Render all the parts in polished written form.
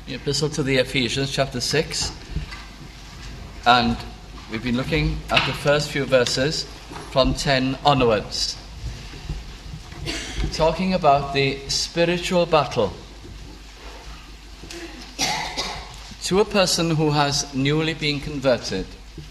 The Epistle to the Ephesians, chapter 6, and we've been looking at the first few verses from 10 onwards, talking about the spiritual battle. To a person who has newly been converted,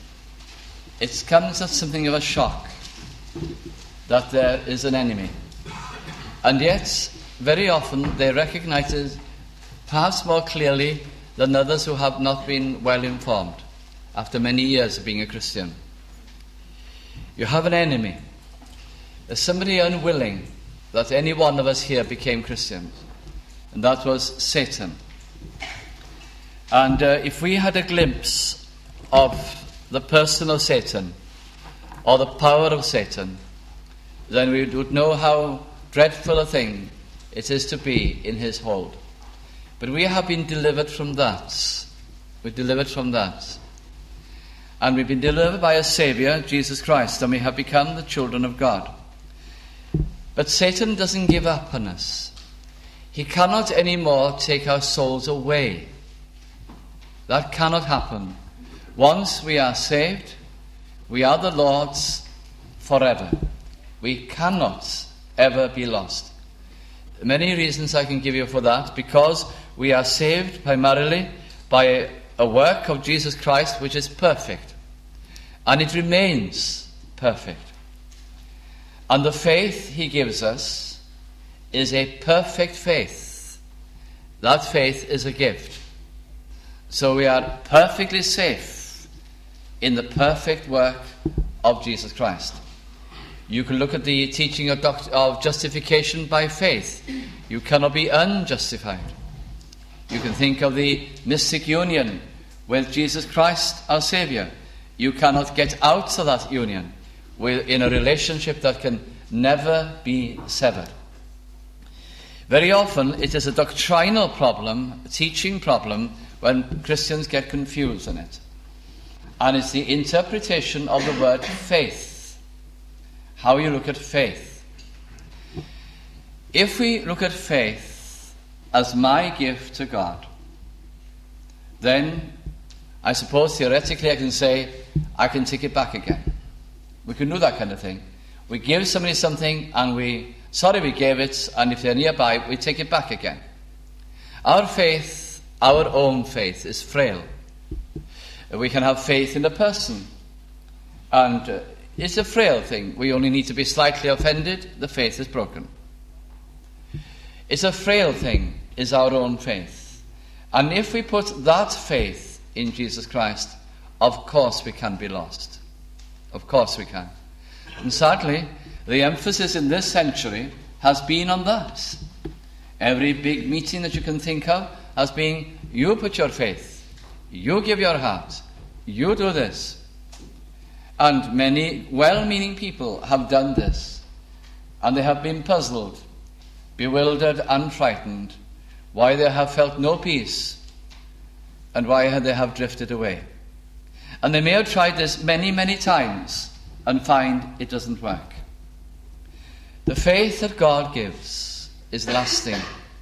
it comes as something of a shock that there is an enemy, and yet very often they recognize it perhaps more clearly than others who have not been well informed after many years of being a Christian. You have an enemy. There's somebody unwilling that any one of us here became Christians, and that was Satan. And if we had a glimpse of the person of Satan or the power of Satan, then we would know how dreadful a thing it is to be in his hold. But we have been delivered from that. We're delivered from that. And we've been delivered by a Saviour, Jesus Christ, and we have become the children of God. But Satan doesn't give up on us. He cannot anymore take our souls away. That cannot happen. Once we are saved, we are the Lord's forever. We cannot ever be lost. Many reasons I can give you for that, because we are saved primarily by a work of Jesus Christ which is perfect, and it remains perfect. And the faith he gives us is a perfect faith. That faith is a gift. So we are perfectly safe in the perfect work of Jesus Christ. You can look at the teaching of justification by faith. You cannot be unjustified. You can think of the mystic union with Jesus Christ, our Saviour. You cannot get out of that union in a relationship that can never be severed. Very often it is a doctrinal problem, a teaching problem, when Christians get confused in it. And it's the interpretation of the word faith. How you look at faith. If we look at faith as my gift to God, then I suppose theoretically I can say, I can take it back again. We can do that kind of thing. We give somebody something and we gave it, and if they're nearby, we take it back again. Our faith, our own faith, is frail. We can have faith in a person, and it's a frail thing. We only need to be slightly offended, the faith is broken. It's a frail thing, is our own faith. And if we put that faith in Jesus Christ, of course we can be lost. Of course we can. And sadly, the emphasis in this century has been on that. Every big meeting that you can think of has been, you put your faith, you give your heart, you do this. And many well-meaning people have done this, and they have been puzzled, bewildered and frightened, why they have felt no peace and why they have drifted away. And they may have tried this many, many times and find it doesn't work. The faith that God gives is lasting.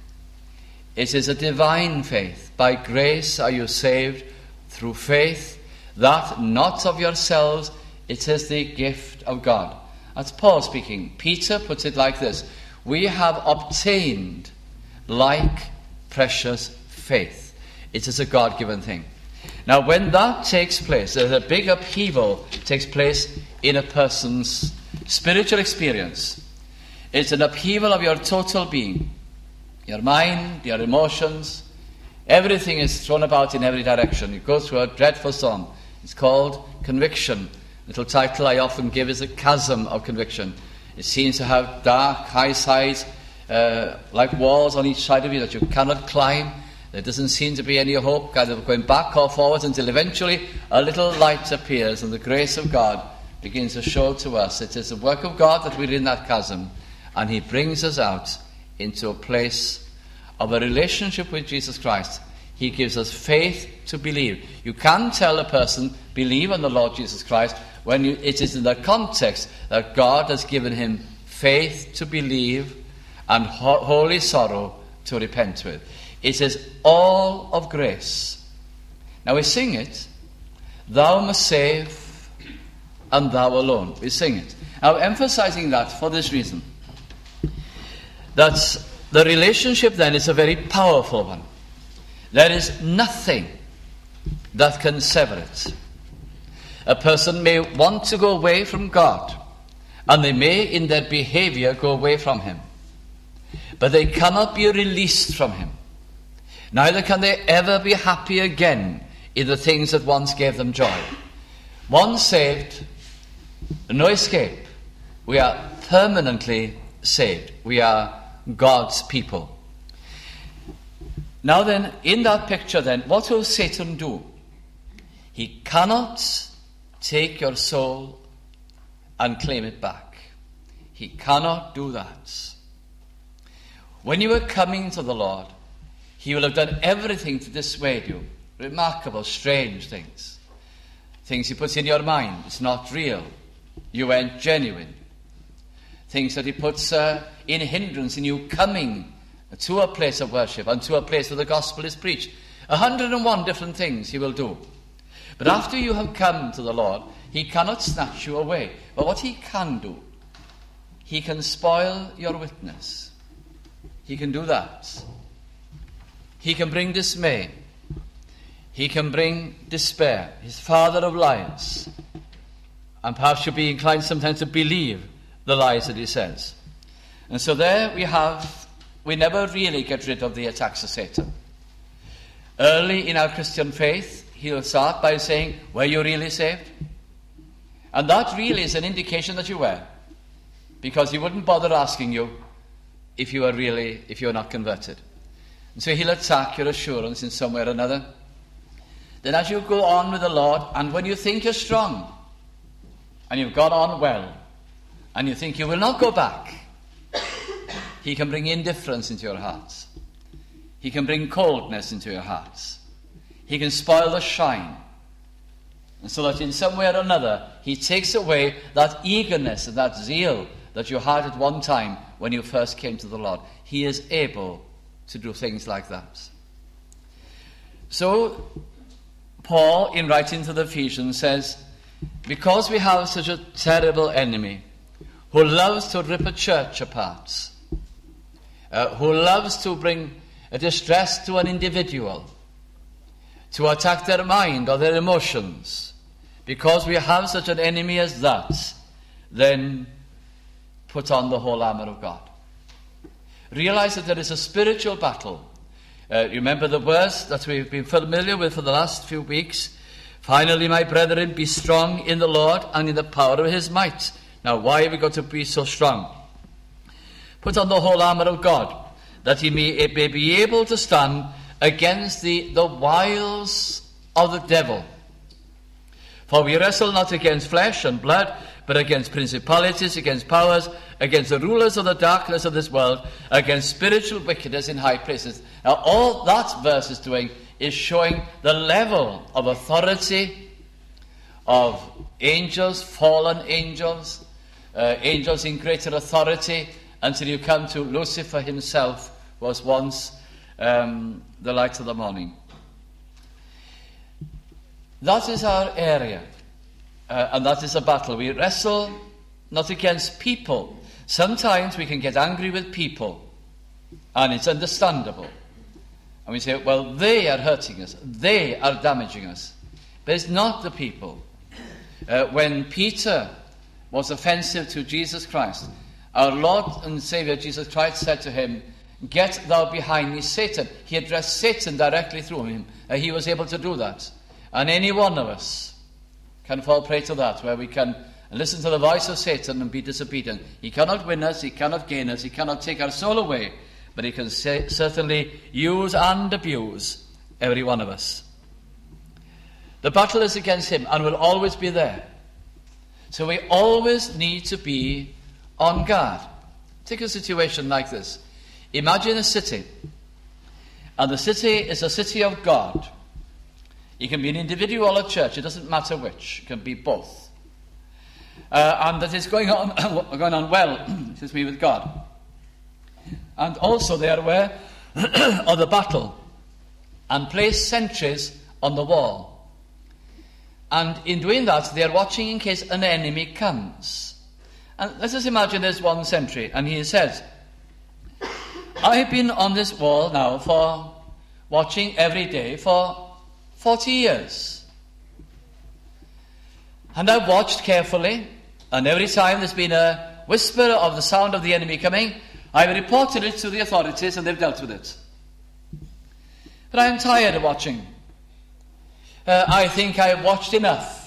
It is a divine faith. By grace are you saved through faith, that not of yourselves, it is the gift of God. That's Paul speaking. Peter puts it like this: we have obtained like precious faith. It is a God-given thing. Now, when that takes place, there's a big upheaval takes place in a person's spiritual experience. It's an upheaval of your total being. Your mind, your emotions, everything is thrown about in every direction. It goes through a dreadful storm. It's called conviction. The little title I often give is a chasm of conviction. It seems to have dark, high sides, like walls on each side of you that you cannot climb. There doesn't seem to be any hope, either going back or forwards, until eventually a little light appears and the grace of God begins to show to us. It is the work of God that we're in that chasm, and he brings us out into a place of a relationship with Jesus Christ. He gives us faith to believe. You can tell a person, believe on the Lord Jesus Christ, when it is in the context that God has given him faith to believe and holy sorrow to repent with. It is all of grace. Now we sing it, thou must save, and thou alone. We sing it. Now emphasizing that for this reason, that the relationship then is a very powerful one. There is nothing that can sever it. A person may want to go away from God, and they may in their behavior go away from him, but they cannot be released from him. Neither can they ever be happy again in the things that once gave them joy. Once saved, no escape. We are permanently saved. We are God's people. Now then, in that picture then, what will Satan do? He cannot take your soul and claim it back. He cannot do that. When you are coming to the Lord, he will have done everything to dissuade you. Remarkable, strange things. Things he puts in your mind. It's not real. You aren't genuine. Things that he puts in hindrance in you coming to a place of worship and to a place where the gospel is preached. 101 different things he will do. But after you have come to the Lord, he cannot snatch you away. But what he can do, he can spoil your witness. He can do that. He can bring dismay. He can bring despair. He's father of lies. And perhaps you'll be inclined sometimes to believe the lies that he says. And so there we never really get rid of the attacks of Satan. Early in our Christian faith, he'll start by saying, were you really saved? And that really is an indication that you were, because he wouldn't bother asking you if you were not converted. And so he'll attack your assurance in some way or another. Then as you go on with the Lord, and when you think you're strong, and you've gone on well, and you think you will not go back, he can bring indifference into your hearts. He can bring coldness into your hearts. He can spoil the shine. And so that in some way or another, he takes away that eagerness and that zeal that you had at one time when you first came to the Lord. He is able to do things like that. So, Paul, in writing to the Ephesians, says, because we have such a terrible enemy who loves to rip a church apart, who loves to bring a distress to an individual, to attack their mind or their emotions, because we have such an enemy as that, then put on the whole armour of God. Realize that there is a spiritual battle. Remember the verse that we've been familiar with for the last few weeks. Finally, my brethren, be strong in the Lord and in the power of his might. Now, why have we got to be so strong? Put on the whole armour of God, that he may be able to stand against the wiles of the devil. For we wrestle not against flesh and blood, but against principalities, against powers, against the rulers of the darkness of this world, against spiritual wickedness in high places. Now, all that verse is doing is showing the level of authority of angels, fallen angels, angels in greater authority, until you come to Lucifer himself, who was once the light of the morning. That is our area, and that is a battle. We wrestle not against people. Sometimes we can get angry with people, and it's understandable. And we say, well, they are hurting us, they are damaging us. But it's not the people. When Peter was offensive to Jesus Christ, our Lord and Saviour Jesus Christ said to him, get thou behind me, Satan. He addressed Satan directly through him. He was able to do that. And any one of us can fall prey to that, where we can listen to the voice of Satan and be disobedient. He cannot win us, he cannot gain us, he cannot take our soul away, but he can certainly use and abuse every one of us. The battle is against him and will always be there. So we always need to be on guard. Take a situation like this. Imagine a city, and the city is a city of God. It can be an individual or a church, it doesn't matter which, it can be both. And that is going on well, with God. And also they are aware of the battle and place sentries on the wall. And in doing that, they are watching in case an enemy comes. And let's just imagine there's one sentry, and he says, I've been on this wall now for watching every day for 40 years. And I've watched carefully, and every time there's been a whisper of the sound of the enemy coming, I've reported it to the authorities and they've dealt with it. But I'm tired of watching. I think I've watched enough.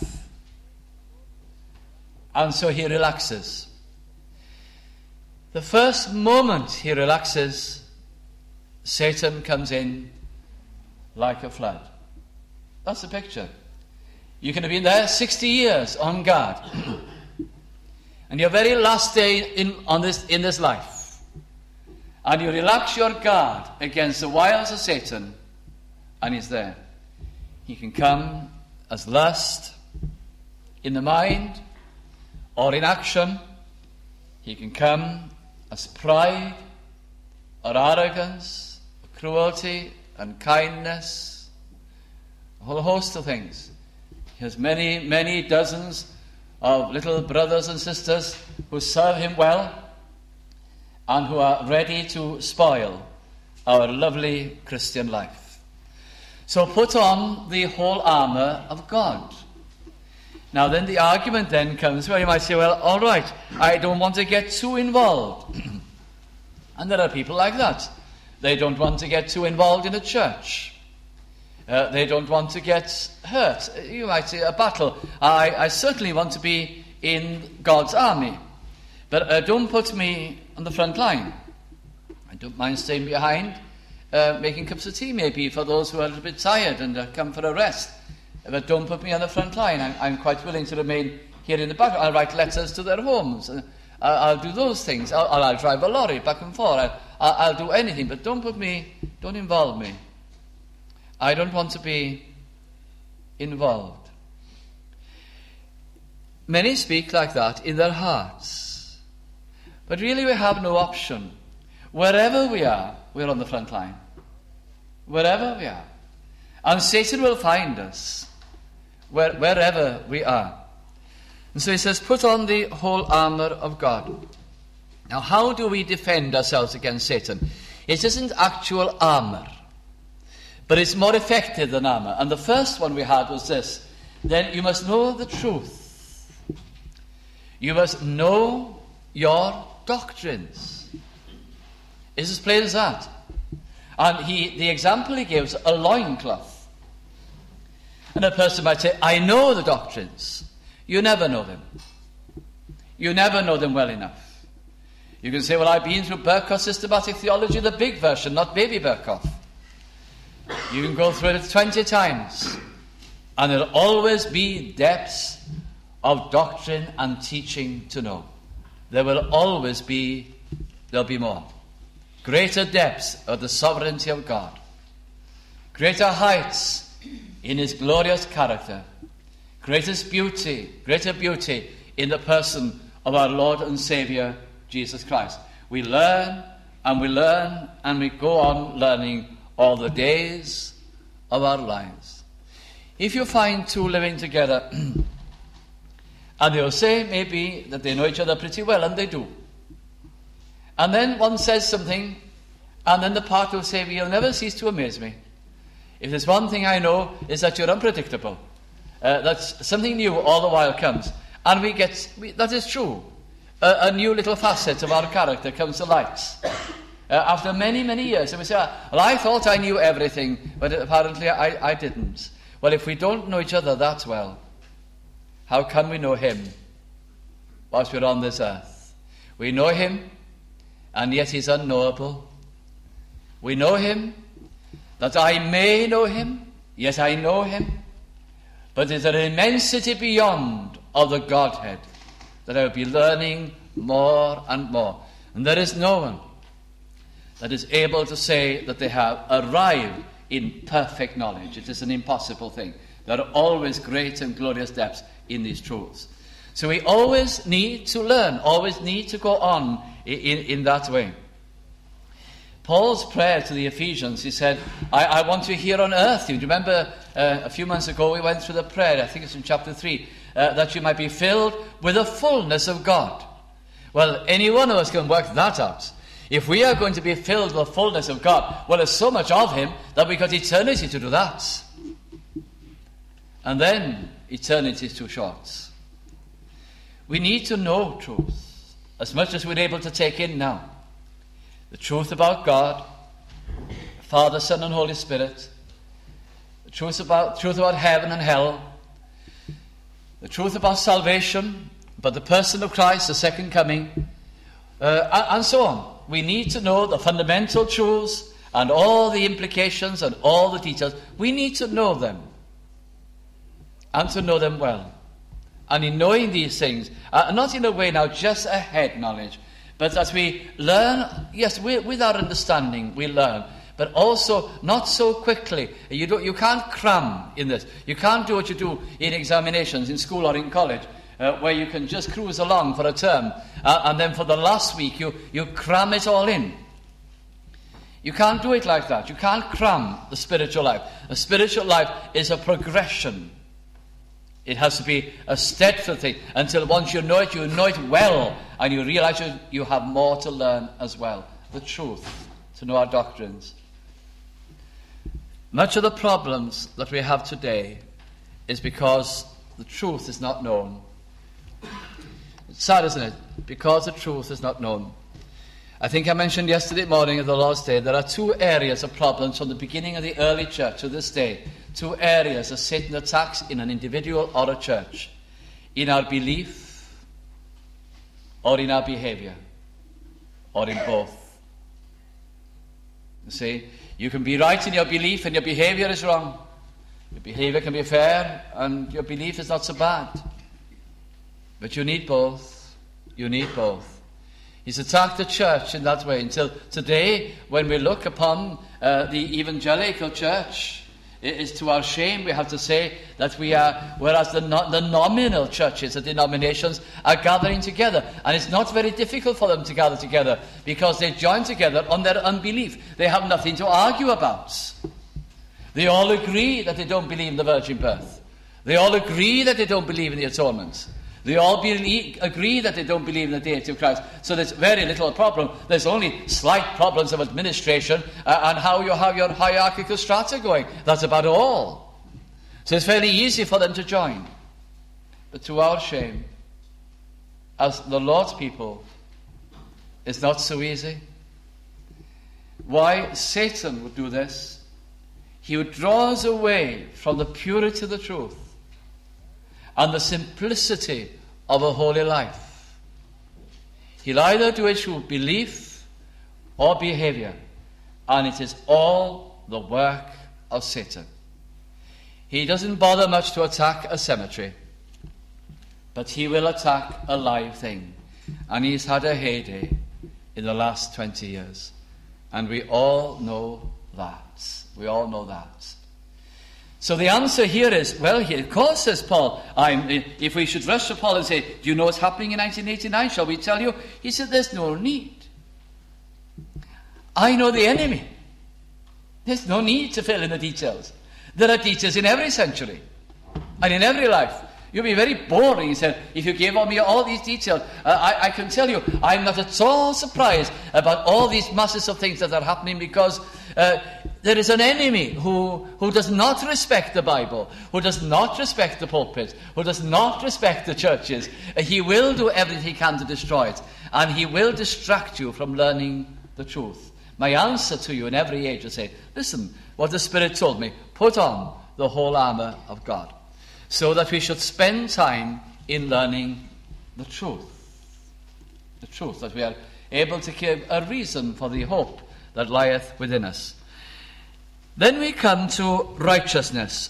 And so he relaxes. The first moment he relaxes, Satan comes in like a flood. That's the picture. You can have been there 60 years on guard. And your very last day in this life. And you relax your guard against the wiles of Satan, and he's there. He can come as lust in the mind or in action. He can come as pride or arrogance, or cruelty, unkindness, a whole host of things. He has many, many dozens of little brothers and sisters who serve him well and who are ready to spoil our lovely Christian life. So put on the whole armour of God. Now then the argument then comes where you might say, well, all right, I don't want to get too involved. And there are people like that. They don't want to get too involved in a church. They don't want to get hurt. You might say a battle. I certainly want to be in God's army. But don't put me on the front line. I don't mind staying behind, making cups of tea maybe for those who are a little bit tired and come for a rest. But don't put me on the front line. I'm quite willing to remain here in the back. I'll write letters to their homes. I'll do those things. I'll drive a lorry back and forth. I'll do anything. But don't involve me. I don't want to be involved. Many speak like that in their hearts. But really we have no option. Wherever we are, we're on the front line. Wherever we are. And Satan will find us wherever we are. And so he says, put on the whole armour of God. Now, how do we defend ourselves against Satan? It isn't actual armour, but it's more effective than armour. And the first one we had was this. Then you must know the truth. You must know your doctrines. It's as plain as that. And the example he gives, a loincloth. And a person might say, I know the doctrines. You never know them. You never know them well enough. You can say, well, I've been through Berkou's systematic theology, the big version, not baby Berkou. You can go through it 20 times. And there'll always be depths of doctrine and teaching to know. There'll be more. Greater depths of the sovereignty of God. Greater heights in his glorious character. Greater beauty in the person of our Lord and Saviour, Jesus Christ. We learn and we learn and we go on learning all the days of our lives. If you find two living together, and they'll say maybe that they know each other pretty well, and they do. And then one says something, and then the partner will say, well, you'll never cease to amaze me. If there's one thing I know, is that you're unpredictable. That's something new all the while comes. And that is true. A new little facet of our character comes to light. After many, many years. And we say, well, I thought I knew everything, but apparently I didn't. Well, if we don't know each other that well, how can we know him whilst we're on this earth? We know him, and yet he's unknowable. We know him, that I may know him, yet I know him. But there's an immensity beyond of the Godhead that I will be learning more and more. And there is no one that is able to say that they have arrived in perfect knowledge. It is an impossible thing. There are always great and glorious depths in these truths. So we always need to learn, always need to go on in that way. Paul's prayer to the Ephesians, he said, I want you here on earth. Do you remember a few months ago we went through the prayer, I think it's in chapter 3, that you might be filled with the fullness of God. Well, any one of us can work that out. If we are going to be filled with the fullness of God, well, there's so much of Him that we've got eternity to do that. And then eternity is too short. We need to know truth as much as we're able to take in now. The truth about God, Father, Son, and Holy Spirit. The truth about heaven and hell. The truth about salvation, about the person of Christ, the second coming, and so on. We need to know the fundamental truths and all the implications and all the details. We need to know them, and to know them well. And in knowing these things, not in a way now just a head knowledge, but as we learn, yes, with our understanding we learn, but also not so quickly. You can't cram in this. You can't do what you do in examinations in school or in college, where you can just cruise along for a term, and then for the last week you cram it all in. You can't do it like that. You can't cram the spiritual life. The spiritual life is a progression. It has to be a steadfast thing until once you know it well, and you realize you have more to learn as well. The truth, to know our doctrines. Much of the problems that we have today is because the truth is not known. It's sad, isn't it? Because the truth is not known. I think I mentioned yesterday morning at the Lord's Day, there are two areas of problems from the beginning of the early church to this day. Two areas that Satan attacks in an individual or a church. In our belief or in our behavior. Or in both. You see, you can be right in your belief and your behavior is wrong. Your behavior can be fair and your belief is not so bad. But you need both. You need both. He's attacked the church in that way until today, when we look upon the evangelical church, it is to our shame we have to say that we are, whereas the nominal churches, the denominations, are gathering together. And it's not very difficult for them to gather together because they join together on their unbelief. They have nothing to argue about. They all agree that they don't believe in the virgin birth. They all agree that they don't believe in the atonement. They all agree that they don't believe in the deity of Christ. So there's very little problem. There's only slight problems of administration and how you have your hierarchical strata going. That's about all. So it's fairly easy for them to join. But to our shame, as the Lord's people, it's not so easy. Why Satan would do this? He would draw us away from the purity of the truth and the simplicity of a holy life. He'll either do it through belief or behavior, and it is all the work of Satan. He doesn't bother much to attack a cemetery, but he will attack a live thing, and he's had a heyday in the last 20 years, and we all know that. We all know that. So the answer here is, well, of course, says Paul, if we should rush to Paul and say, do you know what's happening in 1989? Shall we tell you? He said, there's no need. I know the enemy. There's no need to fill in the details. There are details in every century and in every life. You'll be very boring, he said, if you gave me all these details. I can tell you, I'm not at all surprised about all these masses of things that are happening because there is an enemy who does not respect the Bible, who does not respect the pulpit, who does not respect the churches. He will do everything he can to destroy it, and he will distract you from learning the truth. My answer to you in every age is say, listen, what the Spirit told me, put on the whole armour of God, so that we should spend time in learning the truth. The truth, that we are able to give a reason for the hope that lieth within us. Then we come to righteousness.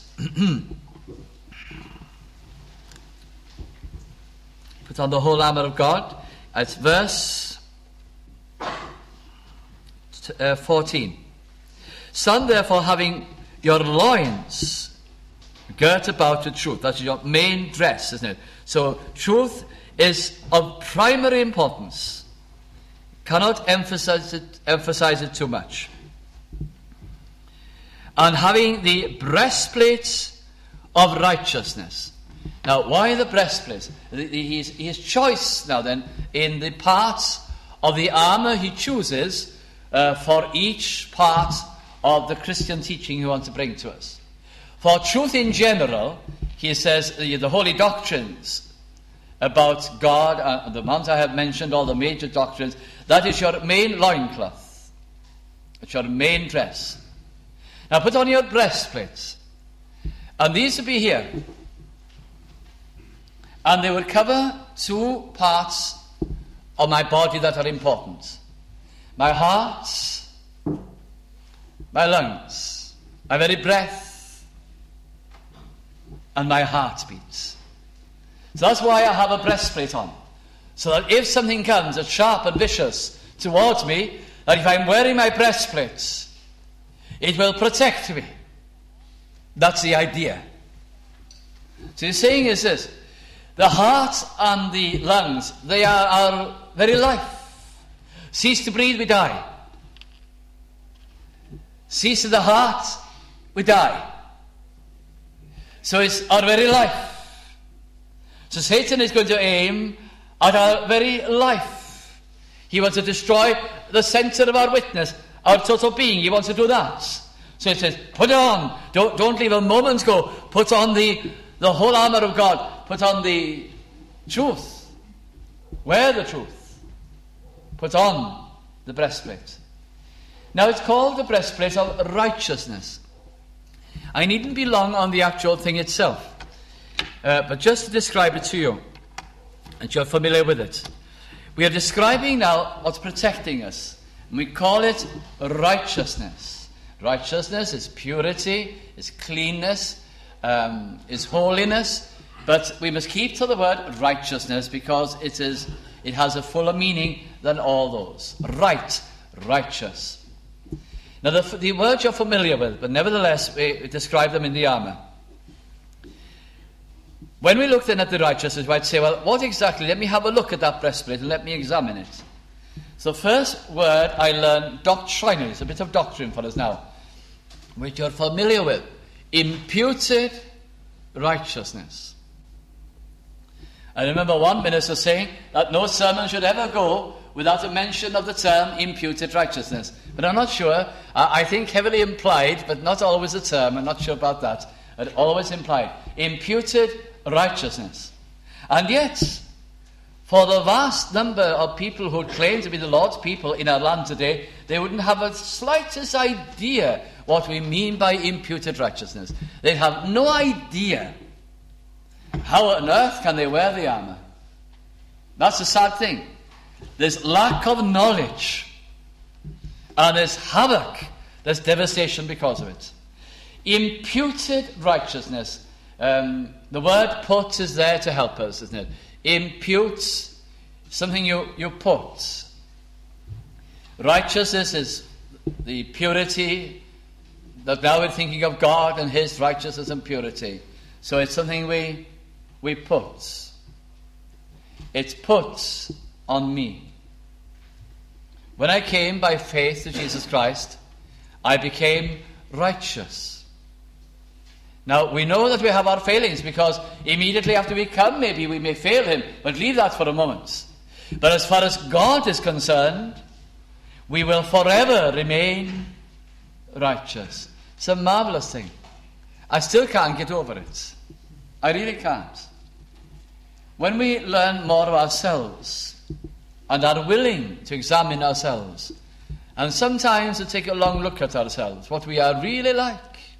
Put on the whole armour of God. It's verse 14. Son, therefore, having your loins girt about with truth. That's your main dress, isn't it? So truth is of primary importance. Cannot emphasize it too much. And having the breastplate of righteousness. Now, why the breastplate? His choice now then in the parts of the armour he chooses for each part of the Christian teaching he wants to bring to us. For truth in general, he says the holy doctrines about God, the ones I have mentioned, all the major doctrines, that is your main loincloth. It's your main dress. Now put on your breastplates. And these would be here. And they would cover two parts of my body that are important. My heart, my lungs, my very breath, and my heartbeat. So that's why I have a breastplate on. So that if something comes that's sharp and vicious towards me, that if I'm wearing my breastplate, it will protect me. That's the idea. So he's saying is this: the heart and the lungs, they are our very life. Cease to breathe, we die. Cease to the heart, we die. So it's our very life. So Satan is going to aim at our very life. He wants to destroy the centre of our witness, our total being. He wants to do that. So it says, put it on. Don't leave a moment go. Put on the whole armour of God. Put on the truth. Wear the truth. Put on the breastplate. Now it's called the breastplate of righteousness. I needn't be long on the actual thing itself. But just to describe it to you, and you're familiar with it. We are describing now what's protecting us. And we call it righteousness. Righteousness is purity, is cleanness, is holiness. But we must keep to the word righteousness because it has a fuller meaning than all those. Right, righteous. Now the words you're familiar with, but nevertheless we describe them in the armour. When we look then at the righteousness, we might say, well, what exactly? Let me have a look at that breastplate and let me examine it. So the first word I learned doctrinally, it's a bit of doctrine for us now, which you're familiar with. Imputed righteousness. I remember one minister saying that no sermon should ever go without a mention of the term imputed righteousness. But I'm not sure. I think heavily implied, but not always a term. I'm not sure about that. But always implied. Imputed righteousness. And yet, for the vast number of people who claim to be the Lord's people in our land today, they wouldn't have a slightest idea what we mean by imputed righteousness. They have no idea how on earth can they wear the armour. That's the sad thing. There's lack of knowledge, and there's havoc, there's devastation because of it. Imputed righteousness. The word put is there to help us, isn't it? Imputes, something you put. Righteousness is the purity that now we're thinking of God and His righteousness and purity. So it's something we put. It's put on me. When I came by faith to Jesus Christ, I became righteous. Now, we know that we have our failings because immediately after we come, maybe we may fail Him, but leave that for a moment. But as far as God is concerned, we will forever remain righteous. It's a marvelous thing. I still can't get over it. I really can't. When we learn more of ourselves and are willing to examine ourselves, and sometimes to take a long look at ourselves, what we are really like,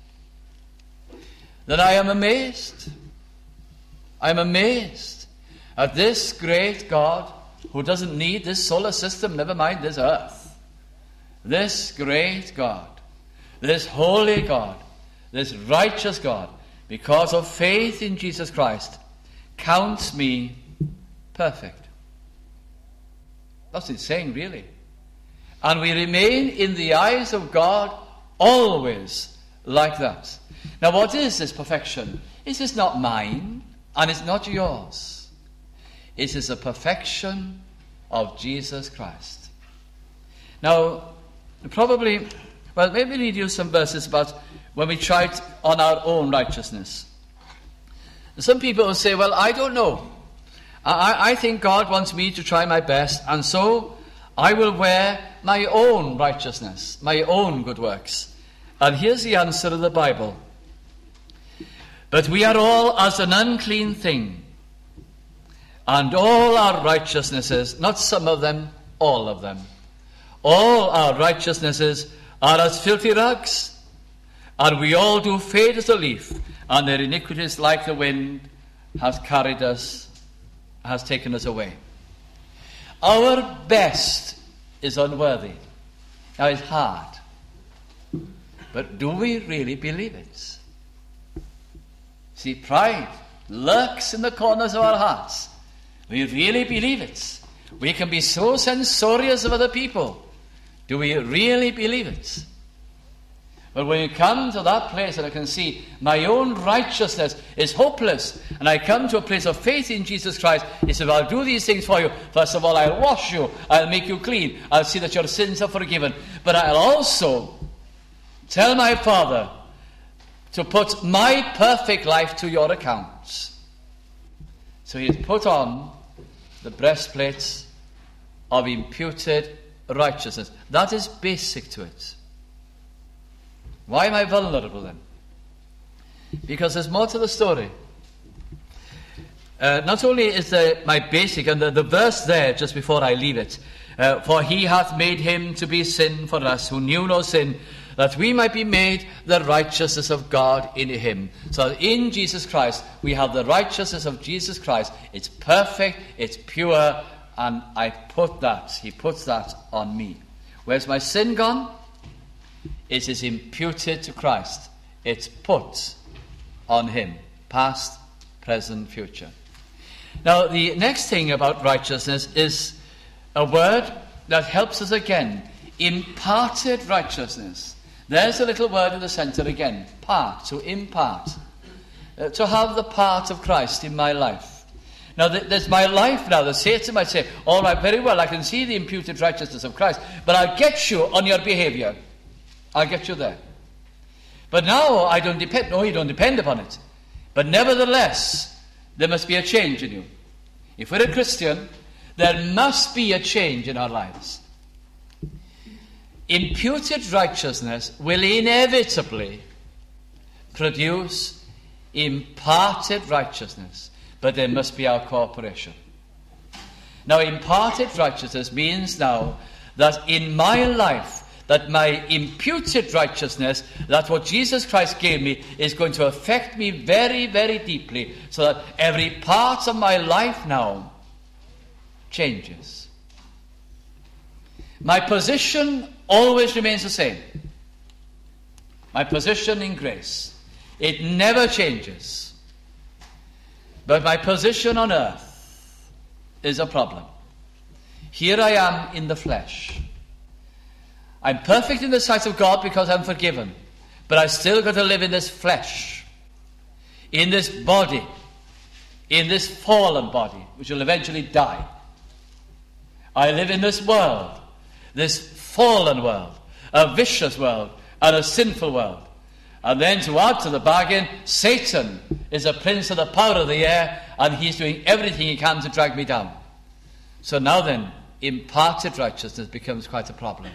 then I am amazed. I am amazed at this great God who doesn't need this solar system, never mind this earth. This great God, this holy God, this righteous God, because of faith in Jesus Christ, counts me perfect. That's what it's saying, really. And we remain in the eyes of God always like that. Now, what is this perfection? It is not mine, and it's not yours. It is the perfection of Jesus Christ. Now, maybe read you some verses about when we tried on our own righteousness. Some people will say, well, I don't know. I think God wants me to try my best, and so I will wear my own righteousness, my own good works. And here's the answer of the Bible. But we are all as an unclean thing, and all our righteousnesses, not some of them, all of them, all our righteousnesses are as filthy rags, and we all do fade as a leaf, and their iniquities like the wind has taken us away. Our best is unworthy. Now it's hard. But do we really believe it? See, pride lurks in the corners of our hearts. We really believe it. We can be so censorious of other people. Do we really believe it? But when you come to that place and I can see my own righteousness is hopeless, and I come to a place of faith in Jesus Christ, he said, I'll do these things for you. First of all, I'll wash you. I'll make you clean. I'll see that your sins are forgiven. But I'll also tell my Father to put my perfect life to your account. So he has put on the breastplate of imputed righteousness. That is basic to it. Why am I vulnerable then? Because there's more to the story. Not only is there my basic, and the verse there just before I leave it, for he hath made him to be sin for us who knew no sin, that we might be made the righteousness of God in him. So in Jesus Christ, we have the righteousness of Jesus Christ. It's perfect, it's pure, and he puts that on me. Where's my sin gone? It is imputed to Christ. It's put on him. Past, present, future. Now, the next thing about righteousness is a word that helps us again. Imparted righteousness. There's a little word in the center again. Part, to impart. To have the part of Christ in my life. Now, there's my life now. The Satan might say, all right, very well, I can see the imputed righteousness of Christ, but I'll get you on your behavior. I'll get you there. But now I don't depend. No, you don't depend upon it. But nevertheless, there must be a change in you. If we're a Christian, there must be a change in our lives. Imputed righteousness will inevitably produce imparted righteousness. But there must be our cooperation. Now, imparted righteousness means now that in my life, that my imputed righteousness, that what Jesus Christ gave me, is going to affect me very, very deeply, so that every part of my life now changes. My position always remains the same. My position in grace. It never changes. But my position on earth is a problem. Here I am in the flesh. I'm perfect in the sight of God because I'm forgiven. But I still got to live in this flesh, in this body, in this fallen body, which will eventually die. I live in this world, this fallen world, a vicious world, and a sinful world. And then to add to the bargain, Satan is a prince of the power of the air, and he's doing everything he can to drag me down. So now then, imparted righteousness becomes quite a problem.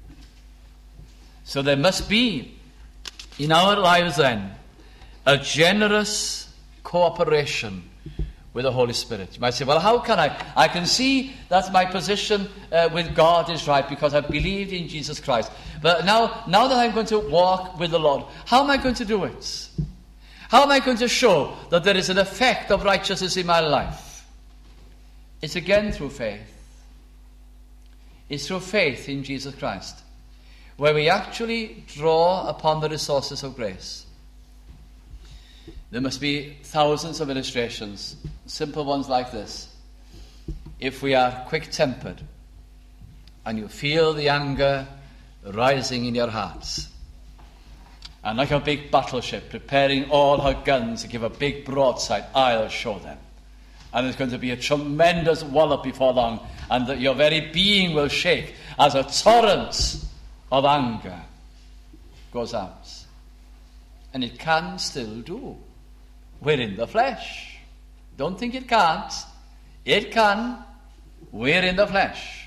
So there must be, in our lives then, a generous cooperation with the Holy Spirit. You might say, well, how can I? I can see that my position with God is right because I've believed in Jesus Christ. But now that I'm going to walk with the Lord, how am I going to do it? How am I going to show that there is an effect of righteousness in my life? It's again through faith. It's through faith in Jesus Christ, where we actually draw upon the resources of grace. There must be thousands of illustrations, simple ones like this. If we are quick-tempered, and you feel the anger rising in your hearts, and like a big battleship preparing all her guns to give a big broadside, I'll show them. And there's going to be a tremendous wallop before long, and that your very being will shake as a torrent of anger goes out. And it can still do. We're in the flesh. Don't think it can't. It can. We're in the flesh.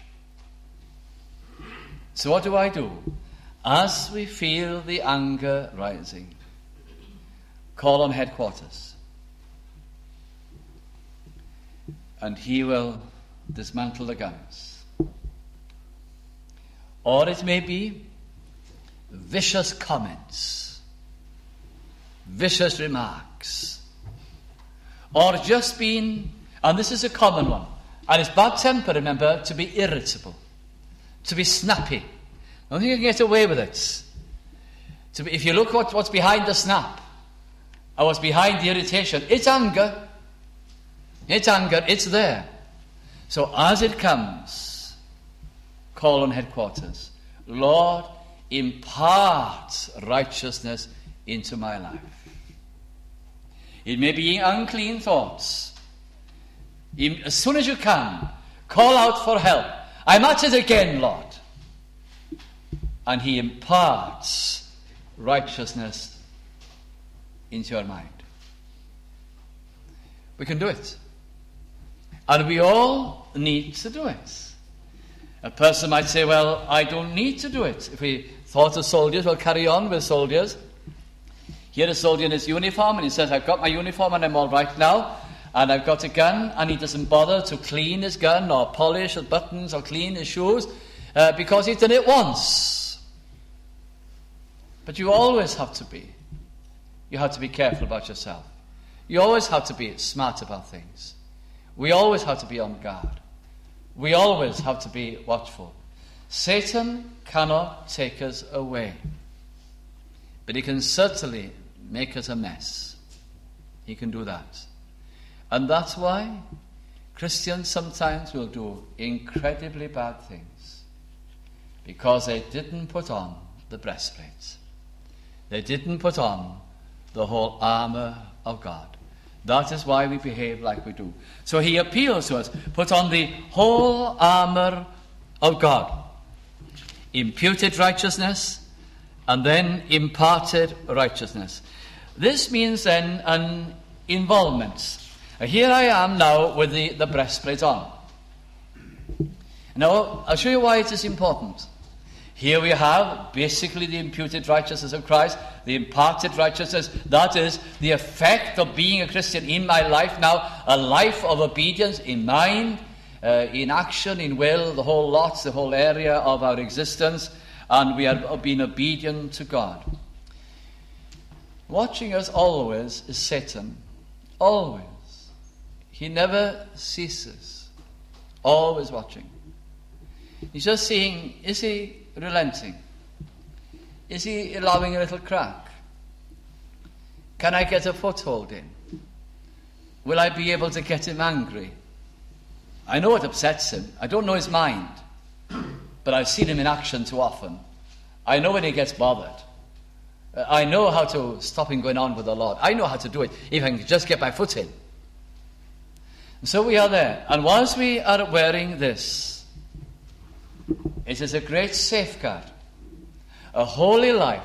So what do I do? As we feel the anger rising, call on headquarters. And he will dismantle the guns. Or it may be vicious comments, vicious remarks, or just being, and this is a common one, and it's bad temper, remember, to be irritable, to be snappy. I don't think you can get away with it. If you look at what's behind the snap, or what's behind the irritation, it's anger. It's anger, it's there. So as it comes, call on headquarters. Lord, impart righteousness into my life. It may be unclean thoughts. As soon as you can, call out for help. I'm at it again, Lord. And he imparts righteousness into your mind. We can do it. And we all need to do it. A person might say, well, I don't need to do it. If we thought of soldiers, we'll carry on with soldiers. Here a soldier in his uniform, and he says, I've got my uniform and I'm all right now, and I've got a gun, and he doesn't bother to clean his gun or polish his buttons or clean his shoes because he's done it once. But you always have to be. You have to be careful about yourself. You always have to be smart about things. We always have to be on guard. We always have to be watchful. Satan cannot take us away, but he can certainly make us a mess. He can do that. And that's why Christians sometimes will do incredibly bad things, because they didn't put on the breastplate. They didn't put on the whole armour of God. That is why we behave like we do. So he appeals to us, put on the whole armour of God. Imputed righteousness, and then imparted righteousness. This means then an involvement. Here I am now with the breastplate on. Now, I'll show you why it is important. Here we have basically the imputed righteousness of Christ, the imparted righteousness. That is the effect of being a Christian in my life now, a life of obedience in mind, in action, in will, the whole lot, the whole area of our existence, and we are being obedient to God. Watching us always is Satan. Always. He never ceases. Always watching. He's just seeing, is he relenting? Is he allowing a little crack? Can I get a foothold in? Will I be able to get him angry? I know it upsets him. I don't know his mind. But I've seen him in action too often. I know when he gets bothered. I know how to stop him going on with the Lord. I know how to do it if I can just get my foot in. And so we are there. And whilst we are wearing this, it is a great safeguard. A holy life,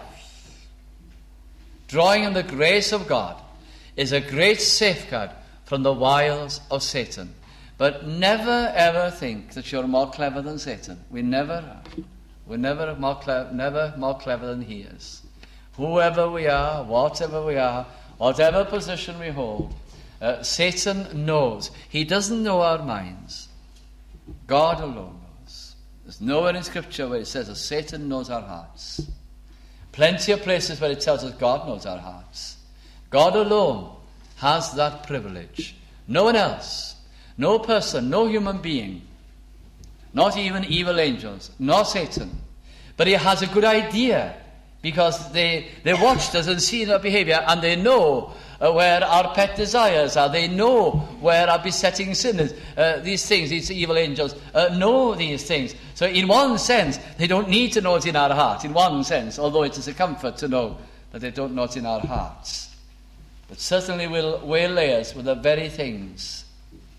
drawing on the grace of God, is a great safeguard from the wiles of Satan. But never ever think that you're more clever than Satan. We never are. We're never more clever than he is. Whoever we are, whatever position we hold, Satan knows. He doesn't know our minds. God alone knows. There's nowhere in Scripture where it says that Satan knows our hearts. Plenty of places where it tells us God knows our hearts. God alone has that privilege. No one else. No person, no human being, not even evil angels, nor Satan. But he has a good idea, because they watched us and seen our behavior, and they know where our pet desires are. They know where our besetting sin is. These things, these evil angels, know these things. So in one sense, they don't need to know it in our heart, in one sense, although it is a comfort to know that they don't know it in our hearts. But certainly will waylay us with the very things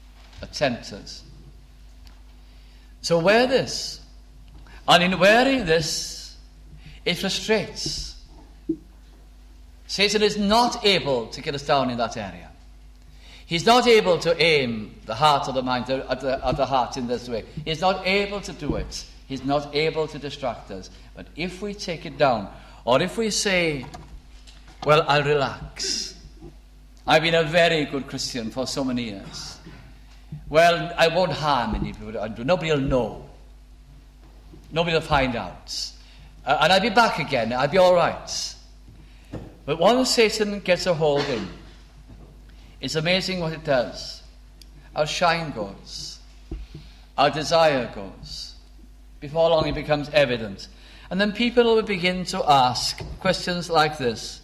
that tempt us. So wear this. And in wearing this, it frustrates. Satan is not able to get us down in that area. He's not able to aim the heart or the mind at the heart in this way. He's not able to do it. He's not able to distract us. But if we take it down, or if we say, well, I'll relax. I've been a very good Christian for so many years. Well, I won't harm anybody. Nobody will know. Nobody will find out. And I'll be back again. I'll be all right. But once Satan gets a hold in, it's amazing what it does. Our shine goes. Our desire goes. Before long it becomes evident. And then people will begin to ask questions like this.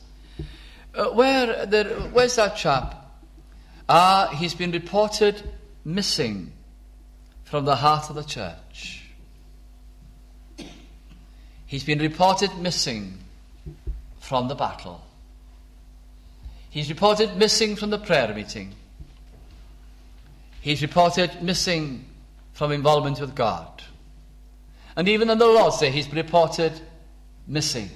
Where's that chap? He's been reported missing from the heart of the church. He's been reported missing from the battle. He's reported missing from the prayer meeting. He's reported missing from involvement with God. And even on the Lord's Day, he's reported missing.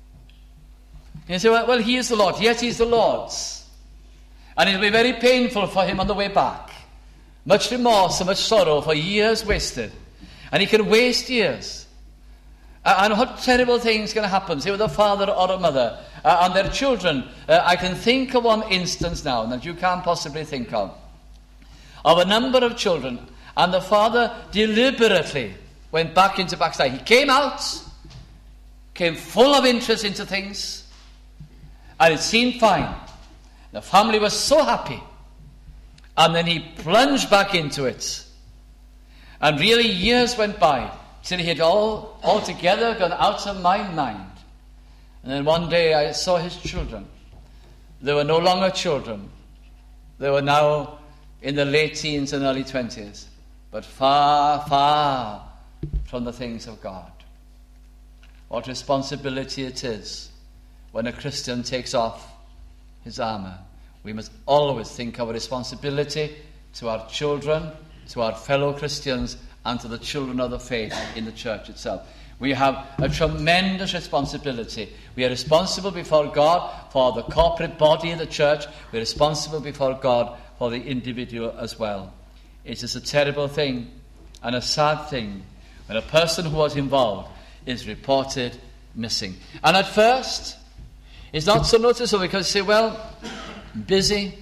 And you say, well, he is the Lord. Yes, he's the Lord's. And it'll be very painful for him on the way back. Much remorse and much sorrow for years wasted. And he can waste years. And what terrible things can happen, say with a father or a mother and their children. I can think of one instance now that you can't possibly think of a number of children, and the father deliberately went back into backslide. He came out, came full of interest into things, and it seemed fine. The family was so happy, and then he plunged back into it. And really years went by till he had altogether gone out of my mind. And then one day I saw his children. They were no longer children. They were now in the late teens and early 20s, but far, far from the things of God. What responsibility it is when a Christian takes off his armour. We must always think of a responsibility to our children, to our fellow Christians, and to the children of the faith in the church itself. We have a tremendous responsibility. We are responsible before God for the corporate body of the church. We are responsible before God for the individual as well. It is a terrible thing and a sad thing when a person who was involved is reported missing. And at first, it's not so noticeable because you say, well, busy,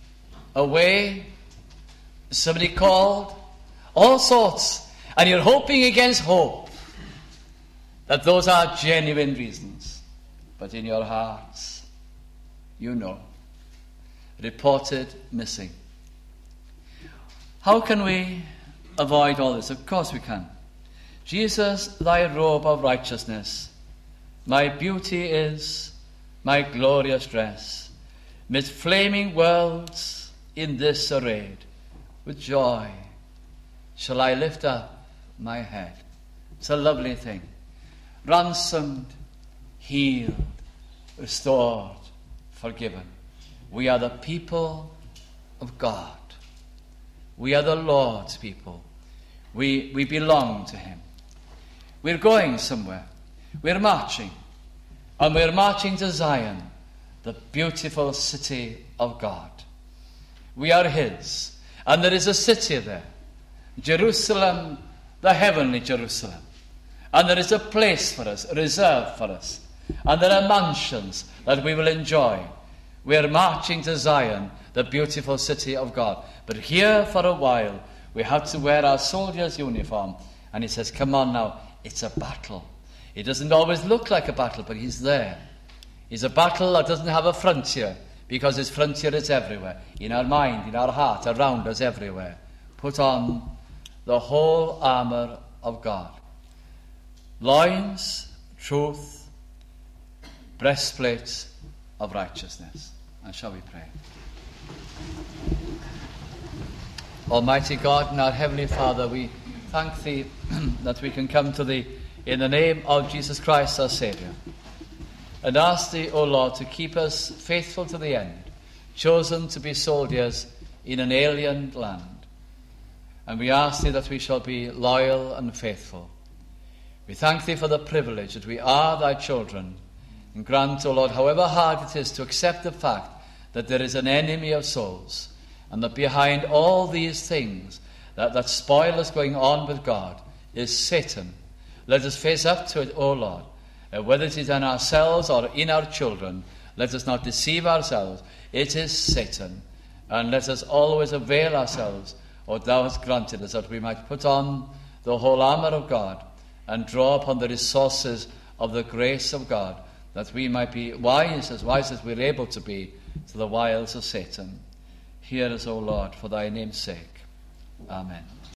away, somebody called, all sorts. And you're hoping against hope that those are genuine reasons. But in your hearts, you know, reported missing. How can we avoid all this? Of course we can. Jesus, thy robe of righteousness, my beauty is my glorious dress. Mid flaming worlds in this arrayed, with joy shall I lift up my head. It's a lovely thing. Ransomed, healed, restored, forgiven. We are the people of God. We are the Lord's people. We belong to him. We're going somewhere. We're marching. And we're marching to Zion, the beautiful city of God. We are his. And there is a city there. Jerusalem, the heavenly Jerusalem. And there is a place for us, reserved for us. And there are mansions that we will enjoy. We are marching to Zion, the beautiful city of God. But here for a while, we have to wear our soldier's uniform. And he says, come on now, it's a battle. It doesn't always look like a battle, but he's there. It's a battle that doesn't have a frontier, because his frontier is everywhere. In our mind, in our heart, around us, everywhere. Put on the whole armour of God. Loins, truth, breastplate of righteousness. And shall we pray? Almighty God and our Heavenly Father, we thank Thee that we can come to Thee in the name of Jesus Christ our Saviour, and ask Thee, O Lord, to keep us faithful to the end, chosen to be soldiers in an alien land. and we ask thee that we shall be loyal and faithful. We thank thee for the privilege that we are thy children, and grant, O Lord, however hard it is to accept the fact that there is an enemy of souls, and that behind all these things that spoil us going on with God is Satan. Let us face up to it, O Lord. Whether it is in ourselves or in our children, let us not deceive ourselves. It is Satan. And let us always avail ourselves of what thou hast granted us, that we might put on the whole armour of God and draw upon the resources of the grace of God, that we might be wise as we're able to be to the wiles of Satan. Hear us, O Lord, for thy name's sake. Amen.